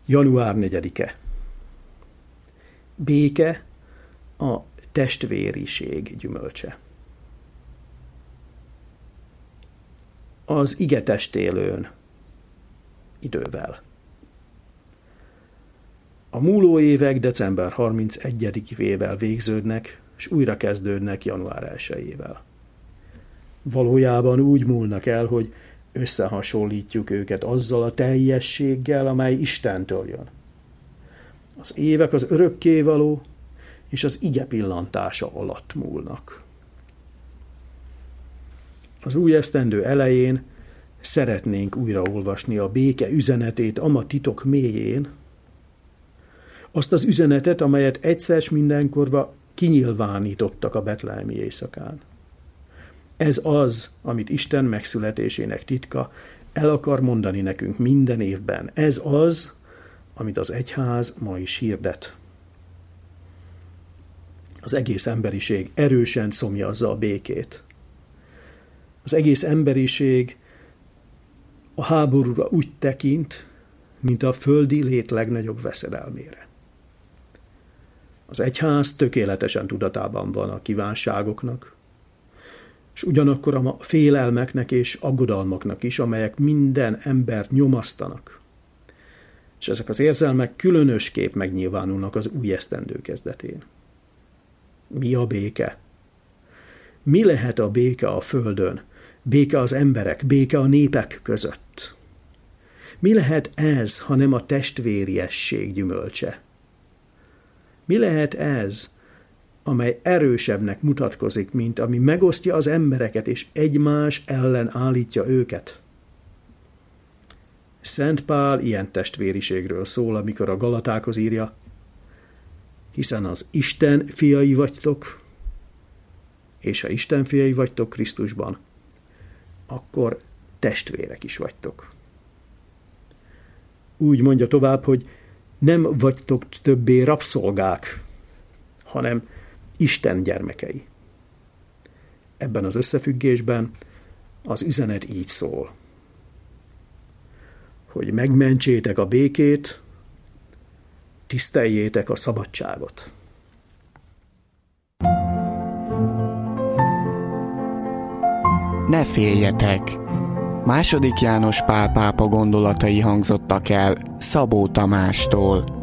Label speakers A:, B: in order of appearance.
A: Január 4-e. Béke a testvériség gyümölcse. Az ige testélőn idővel. A múló évek december 31-ével végződnek, és újra kezdődnek január 1-ével. Valójában úgy múlnak el, hogy összehasonlítjuk őket azzal a teljességgel, amely Istentől jön. Az évek az örökkévaló és az ige pillantása alatt múlnak. Az új esztendő elején szeretnénk újraolvasni a béke üzenetét ama titok mélyén, azt az üzenetet, amelyet egyszer s mindenkorba kinyilvánítottak a betlehemi éjszakán. Ez az, amit Isten megszületésének titka el akar mondani nekünk minden évben. Ez az, amit az egyház ma is hirdet. Az egész emberiség erősen szomjazza a békét. Az egész emberiség a háborúra úgy tekint, mint a földi lét legnagyobb veszedelmére. Az egyház tökéletesen tudatában van a kívánságoknak, és ugyanakkor a félelmeknek és aggodalmaknak is, amelyek minden embert nyomasztanak. És ezek az érzelmek különösképp megnyilvánulnak az új esztendő kezdetén. Mi a béke? Mi lehet a béke a földön? Béke az emberek, béke a népek között? Mi lehet ez, ha nem a testvériesség gyümölcse? Mi lehet ez, amely erősebbnek mutatkozik, mint ami megosztja az embereket és egymás ellen állítja őket? Szent Pál ilyen testvériségről szól, amikor a Galatákhoz írja, hiszen az Isten fiai vagytok, és ha Isten fiai vagytok Krisztusban, akkor testvérek is vagytok. Úgy mondja tovább, hogy nem vagytok többé rabszolgák, hanem Isten gyermekei. Ebben az összefüggésben az üzenet így szól, hogy megmentsétek a békét, tiszteljétek a szabadságot.
B: Ne féljetek! II. János Pál pápa gondolatai hangzottak el Szabó Tamástól.